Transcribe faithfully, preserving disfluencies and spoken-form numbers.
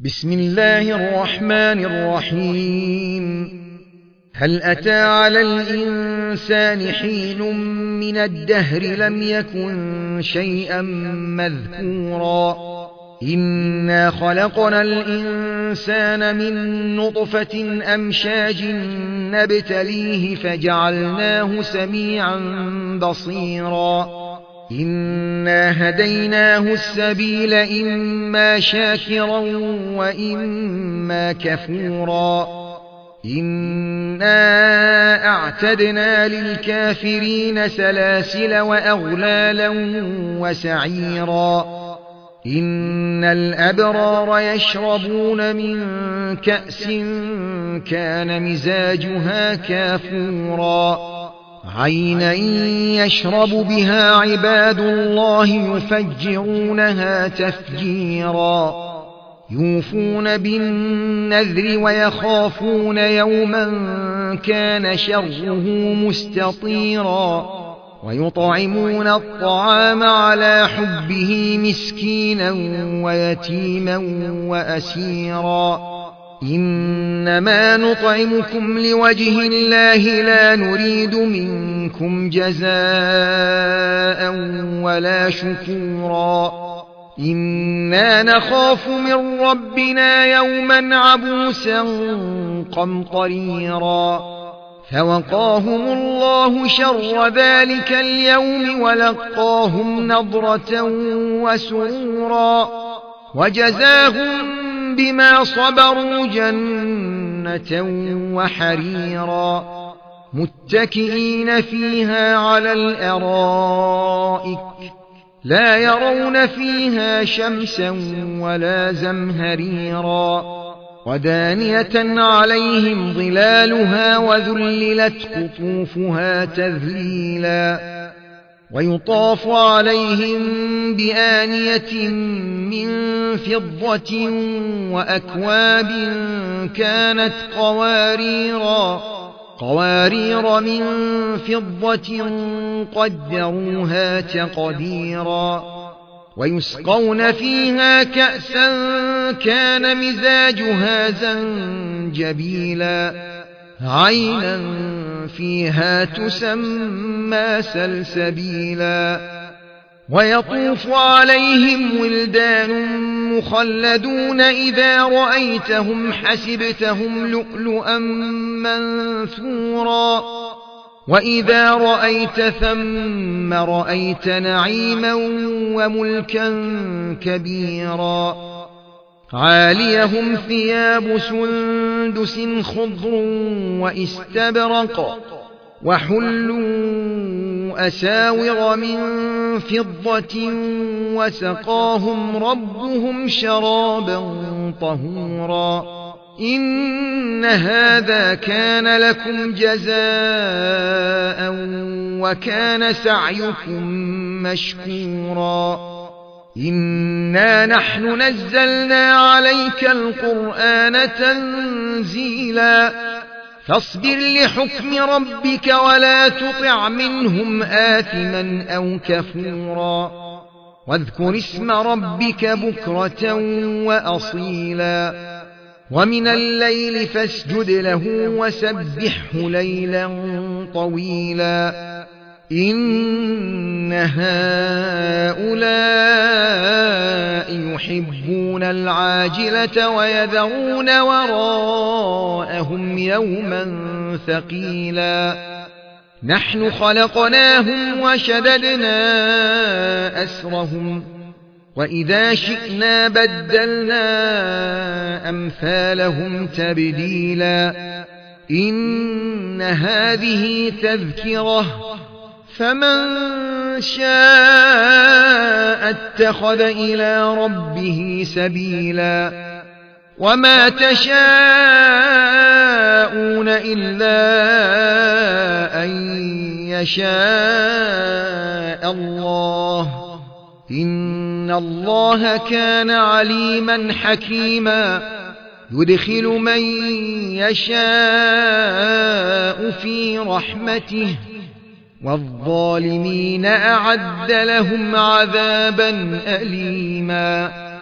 بسم الله الرحمن الرحيم. هل أتى على الإنسان حين من الدهر لم يكن شيئا مذكورا إنا خلقنا الإنسان من نطفة أمشاج نبتليه فجعلناه سميعا بصيرا إنا هديناه السبيل إما شاكرا وإما كفورا إنا أعتدنا للكافرين سلاسل وأغلالا وسعيرا إن الأبرار يشربون من كأس كان مزاجها كافورا عينا يشرب بها عباد الله يفجرونها تفجيرا يوفون بالنذر ويخافون يوما كان شره مستطيرا ويطعمون الطعام على حبه مسكينا ويتيما وأسيرا إنما نطعمكم لوجه الله لا نريد منكم جزاء ولا شكورا إنا نخاف من ربنا يوما عبوسا قمطريرا فوقاهم الله شر ذلك اليوم ولقاهم نضرة وسرورا وجزاهم بما صبروا جنة وحريرا متكئين فيها على الأرائك لا يرون فيها شمسا ولا زمهريرا ودانية عليهم ظلالها وذللت قطوفها تذليلا ويطاف عليهم بآنية من فضة وأكواب كانت قواريرا قوارير من فضة قدروها تقديرا ويسقون فيها كأسا كان مزاجها زنجبيلا عينا فيها تسمى سلسبيلا ويطوف عليهم ولدان مخلدون إذا رأيتهم حسبتهم لؤلؤا منثورا وإذا رأيت ثم رأيت نعيما وملكا كبيرا عاليهم ثياب سندس خضر واستبرق وحلوا أساور من فضة وسقاهم ربهم شرابا طهورا إن هذا كان لكم جزاء وكان سعيكم مشكورا إنا نحن نزلنا عليك القرآن تنزيلا فاصبر لحكم ربك ولا تطع منهم آثما أو كفورا واذكر اسم ربك بكرة وأصيلا ومن الليل فاسجد له وسبحه ليلا طويلا إن هؤلاء يحبون العاجلة ويذرون وراءهم يوما ثقيلا نحن خلقناهم وشددنا أسرهم وإذا شئنا بدلنا أمثالهم تبديلا إن هذه تذكرة فمن شاء اتخذ إلى ربه سبيلا وما تشاءون إلا أن يشاء الله إن الله كان عليما حكيما يدخل من يشاء في رحمته والظالمين أعد لهم عذابا أليما